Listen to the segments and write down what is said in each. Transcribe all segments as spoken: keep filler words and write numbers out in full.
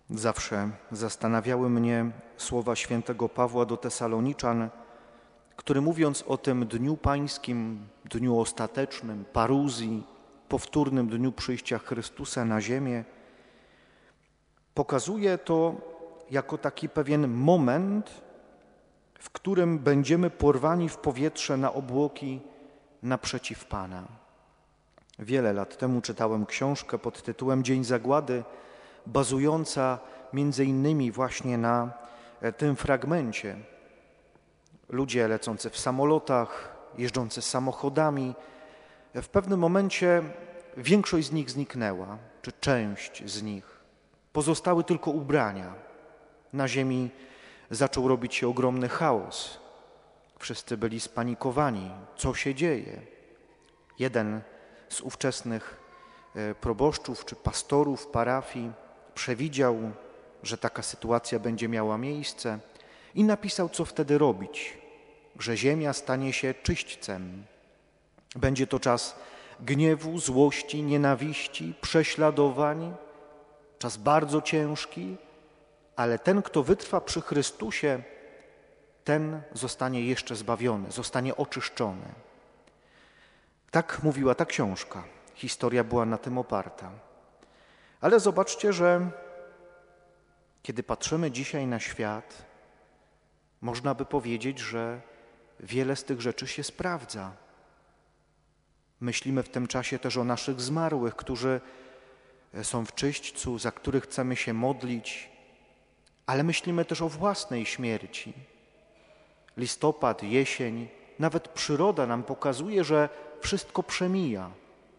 Zawsze zastanawiały mnie słowa świętego Pawła do Tesaloniczan, który mówiąc o tym dniu pańskim, dniu ostatecznym, paruzji, powtórnym dniu przyjścia Chrystusa na ziemię, pokazuje to jako taki pewien moment, w którym będziemy porwani w powietrze na obłoki naprzeciw Pana. Wiele lat temu czytałem książkę pod tytułem Dzień Zagłady, bazująca między innymi właśnie na tym fragmencie. Ludzie lecący w samolotach, jeżdżący samochodami, w pewnym momencie większość z nich zniknęła, czy część z nich. Pozostały tylko ubrania. Na ziemi zaczął robić się ogromny chaos. Wszyscy byli spanikowani. Co się dzieje? Jeden z ówczesnych proboszczów czy pastorów parafii przewidział, że taka sytuacja będzie miała miejsce i napisał, co wtedy robić, że ziemia stanie się czyśćcem. Będzie to czas gniewu, złości, nienawiści, prześladowań, czas bardzo ciężki, ale ten, kto wytrwa przy Chrystusie, ten zostanie jeszcze zbawiony, zostanie oczyszczony. Tak mówiła ta książka. Historia była na tym oparta. Ale zobaczcie, że kiedy patrzymy dzisiaj na świat, można by powiedzieć, że wiele z tych rzeczy się sprawdza. Myślimy w tym czasie też o naszych zmarłych, którzy są w czyśćcu, za których chcemy się modlić, ale myślimy też o własnej śmierci. Listopad, jesień, nawet przyroda nam pokazuje, że wszystko przemija.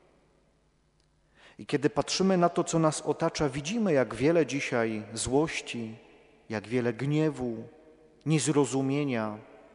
I kiedy patrzymy na to, co nas otacza, widzimy, jak wiele dzisiaj złości, jak wiele gniewu, niezrozumienia.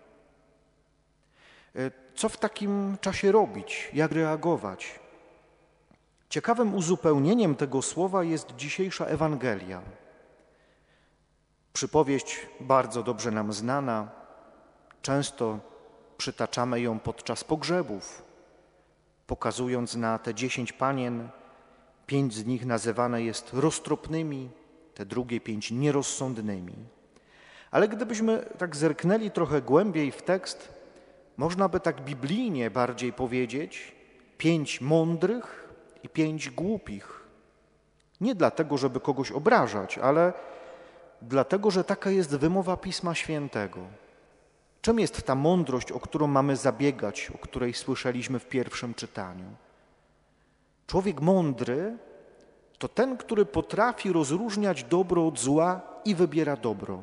Co w takim czasie robić? Jak reagować? Ciekawym uzupełnieniem tego słowa jest dzisiejsza Ewangelia. Przypowieść bardzo dobrze nam znana. Często przytaczamy ją podczas pogrzebów, pokazując na te dziesięć panien. Pięć z nich nazywane jest roztropnymi, te drugie pięć nierozsądnymi. Ale gdybyśmy tak zerknęli trochę głębiej w tekst, można by tak biblijnie bardziej powiedzieć, pięć mądrych i pięć głupich. Nie dlatego, żeby kogoś obrażać, ale dlatego, że taka jest wymowa Pisma Świętego. Czym jest ta mądrość, o którą mamy zabiegać, o której słyszeliśmy w pierwszym czytaniu? Człowiek mądry to ten, który potrafi rozróżniać dobro od zła i wybiera dobro.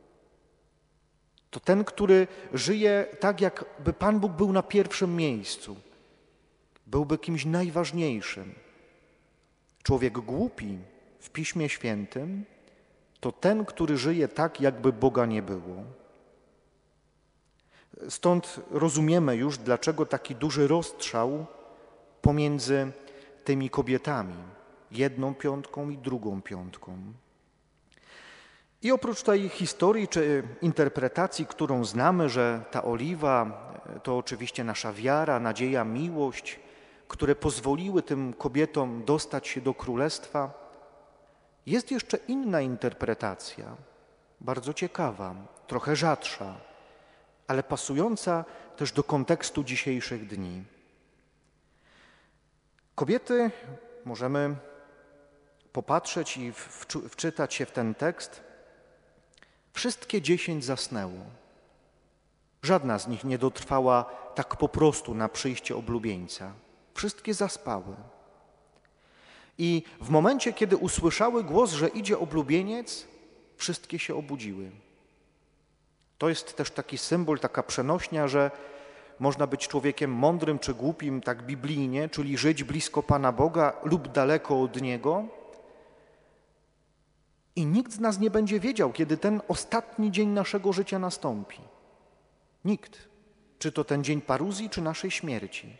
To ten, który żyje tak, jakby Pan Bóg był na pierwszym miejscu. Byłby kimś najważniejszym. Człowiek głupi w Piśmie Świętym to ten, który żyje tak, jakby Boga nie było. Stąd rozumiemy już, dlaczego taki duży rozstrzał pomiędzy tymi kobietami, jedną piątką i drugą piątką. I oprócz tej historii czy interpretacji, którą znamy, że ta oliwa to oczywiście nasza wiara, nadzieja, miłość, które pozwoliły tym kobietom dostać się do królestwa, jest jeszcze inna interpretacja, bardzo ciekawa, trochę rzadsza, ale pasująca też do kontekstu dzisiejszych dni. Kobiety, możemy popatrzeć i wczytać się w ten tekst, wszystkie dziesięć zasnęło. Żadna z nich nie dotrwała tak po prostu na przyjście oblubieńca. Wszystkie zaspały. I w momencie, kiedy usłyszały głos, że idzie oblubieniec, wszystkie się obudziły. To jest też taki symbol, taka przenośnia, że można być człowiekiem mądrym czy głupim, tak biblijnie, czyli żyć blisko Pana Boga lub daleko od Niego. I nikt z nas nie będzie wiedział, kiedy ten ostatni dzień naszego życia nastąpi. Nikt. Czy to ten dzień paruzji, czy naszej śmierci.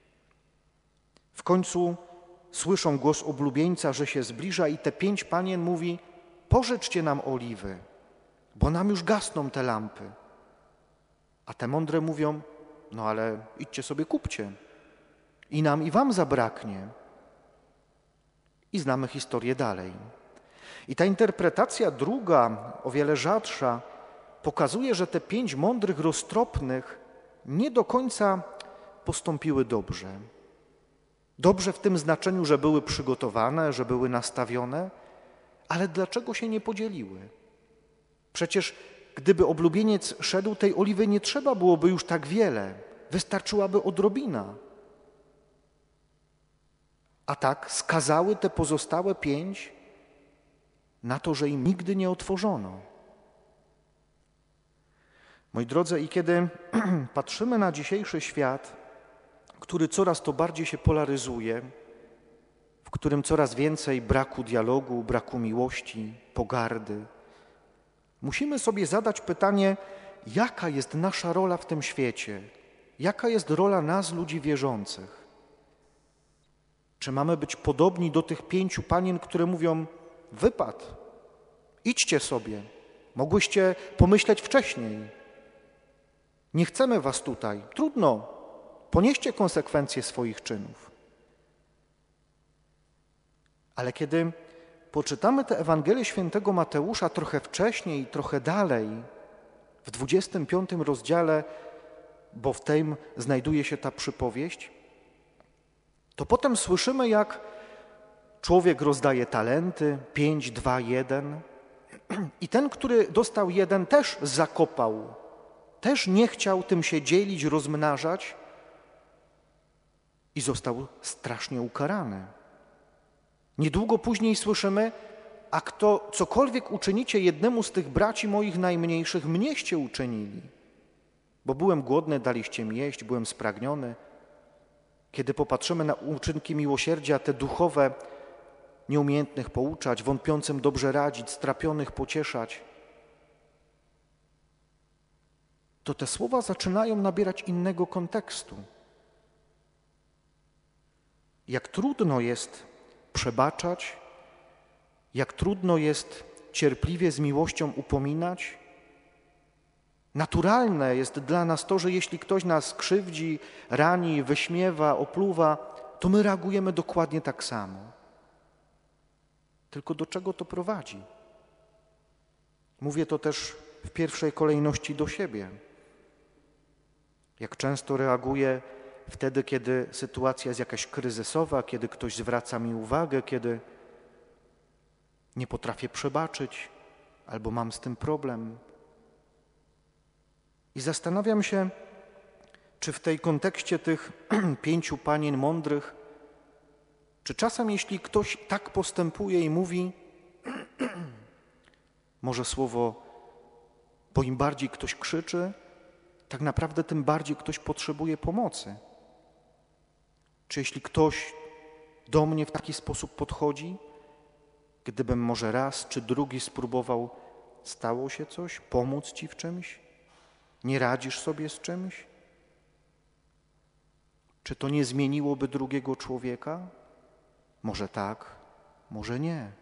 W końcu słyszą głos oblubieńca, że się zbliża i te pięć panien mówi: pożyczcie nam oliwy, bo nam już gasną te lampy. A te mądre mówią: no ale idźcie sobie kupcie. I nam i wam zabraknie. I znamy historię dalej. I ta interpretacja druga, o wiele rzadsza, pokazuje, że te pięć mądrych, roztropnych nie do końca postąpiły dobrze. Dobrze w tym znaczeniu, że były przygotowane, że były nastawione, ale dlaczego się nie podzieliły? Przecież gdyby oblubieniec szedł, tej oliwy nie trzeba byłoby już tak wiele, wystarczyłaby odrobina. A tak skazały te pozostałe pięć na to, że im nigdy nie otworzono. Moi drodzy, i kiedy patrzymy na dzisiejszy świat, który coraz to bardziej się polaryzuje, w którym coraz więcej braku dialogu, braku miłości, pogardy, musimy sobie zadać pytanie, jaka jest nasza rola w tym świecie, jaka jest rola nas, ludzi wierzących. Czy mamy być podobni do tych pięciu panien, które mówią, wypad, idźcie sobie, mogłyście pomyśleć wcześniej. Nie chcemy was tutaj, trudno, ponieście konsekwencje swoich czynów. Ale kiedy poczytamy tę Ewangelię świętego Mateusza trochę wcześniej, trochę dalej, w dwudziestym piątym rozdziale, bo w tym znajduje się ta przypowieść, to potem słyszymy, jak człowiek rozdaje talenty, pięć, dwa, jeden i ten, który dostał jeden, też zakopał, też nie chciał tym się dzielić, rozmnażać i został strasznie ukarany. Niedługo później słyszymy, a kto cokolwiek uczynicie jednemu z tych braci moich najmniejszych, mnieście uczynili. Bo byłem głodny, daliście mi jeść, byłem spragniony. Kiedy popatrzymy na uczynki miłosierdzia, te duchowe, nieumiejętnych pouczać, wątpiącym dobrze radzić, strapionych pocieszać, to te słowa zaczynają nabierać innego kontekstu. Jak trudno jest przebaczać, jak trudno jest cierpliwie z miłością upominać. Naturalne jest dla nas to, że jeśli ktoś nas krzywdzi, rani, wyśmiewa, opluwa, to my reagujemy dokładnie tak samo. Tylko do czego to prowadzi? Mówię to też w pierwszej kolejności do siebie. Jak często reaguję wtedy, kiedy sytuacja jest jakaś kryzysowa, kiedy ktoś zwraca mi uwagę, kiedy nie potrafię przebaczyć albo mam z tym problem. I zastanawiam się, czy w tej kontekście tych pięciu panien mądrych, czy czasem jeśli ktoś tak postępuje i mówi, może słowo, bo im bardziej ktoś krzyczy, tak naprawdę tym bardziej ktoś potrzebuje pomocy. Czy jeśli ktoś do mnie w taki sposób podchodzi, gdybym może raz czy drugi spróbował, stało się coś, pomóc ci w czymś? Nie radzisz sobie z czymś? Czy to nie zmieniłoby drugiego człowieka? Może tak, może nie.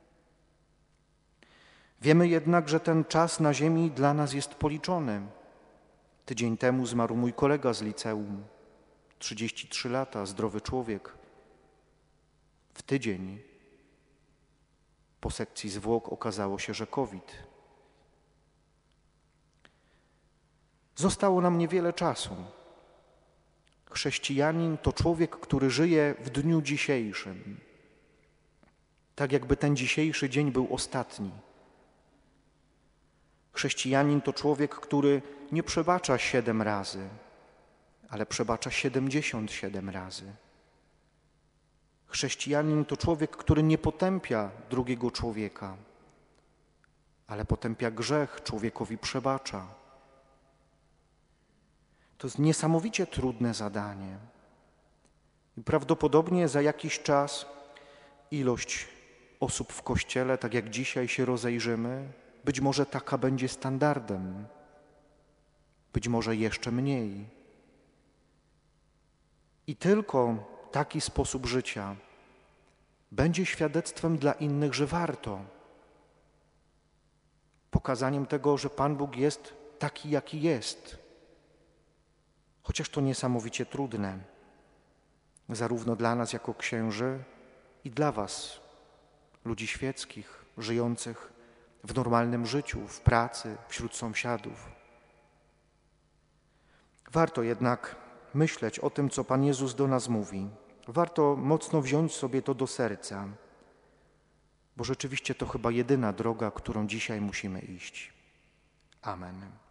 Wiemy jednak, że ten czas na ziemi dla nas jest policzony. Tydzień temu zmarł mój kolega z liceum, trzydzieści trzy lata, zdrowy człowiek. W tydzień po sekcji zwłok okazało się, że COVID. Zostało nam niewiele czasu. Chrześcijanin to człowiek, który żyje w dniu dzisiejszym. Tak jakby ten dzisiejszy dzień był ostatni. Chrześcijanin to człowiek, który nie przebacza siedem razy, ale przebacza siedemdziesiąt siedem razy. Chrześcijanin to człowiek, który nie potępia drugiego człowieka, ale potępia grzech, człowiekowi przebacza. To jest niesamowicie trudne zadanie. I prawdopodobnie za jakiś czas ilość osób w Kościele, tak jak dzisiaj się rozejrzymy, być może taka będzie standardem, być może jeszcze mniej. I tylko taki sposób życia będzie świadectwem dla innych, że warto. Pokazaniem tego, że Pan Bóg jest taki, jaki jest. Chociaż to niesamowicie trudne, zarówno dla nas jako księży i dla was, ludzi świeckich. żyjących w normalnym życiu, w pracy, wśród sąsiadów. Warto jednak myśleć o tym, co Pan Jezus do nas mówi. Warto mocno wziąć sobie to do serca, bo rzeczywiście to chyba jedyna droga, którą dzisiaj musimy iść. Amen.